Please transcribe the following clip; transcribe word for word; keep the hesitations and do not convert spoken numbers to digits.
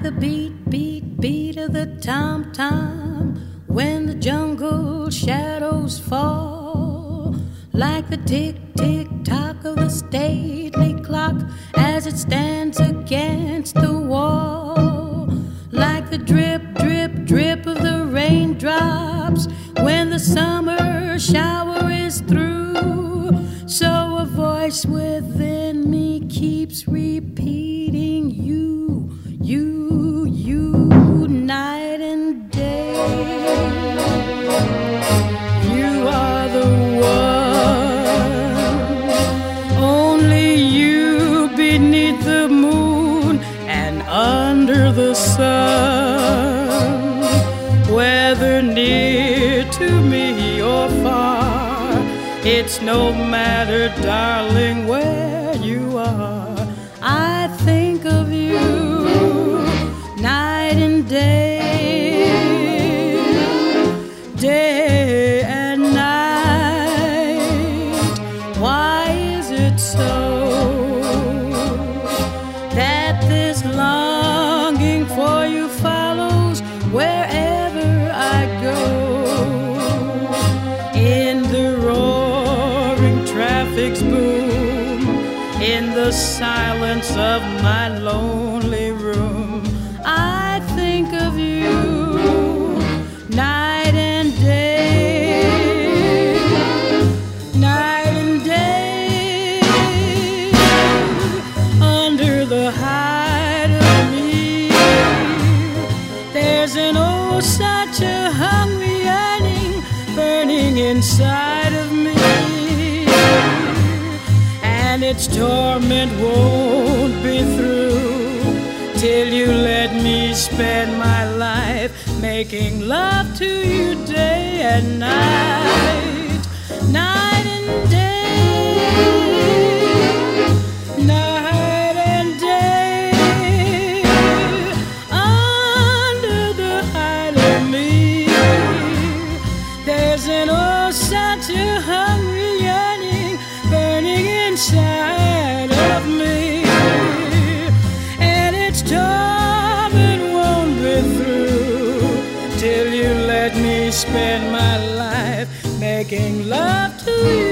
the beat, beat, beat of the tom-tom when the jungle shadows fall, like the tick-tick-tock of the stately clock as it stands against the wall, like the drip, drip, drip of the raindrops when the summer shower is through. So a voice within me keeps repeating you, you, you, night and day. You are the one, only you beneath the moon and under the sun. Whether near to me or far, it's no matter, darling, where you are. I think of you night and day, day and night. Why is it so that this longing for you follows wherever I go? In the roaring traffic's boom, in the silence of my lonely room, I think of you night and day, night and day. Under the hide of me, there's an oh such a hungry yearning burning inside of me, and its torment won't be through till you let me spend my life making love to you day and night, night and day, night and day. Under the hide of me, there's an oh such a hungry yearning burning inside of me, and its torment won't be through till you let me spend my life making love to you.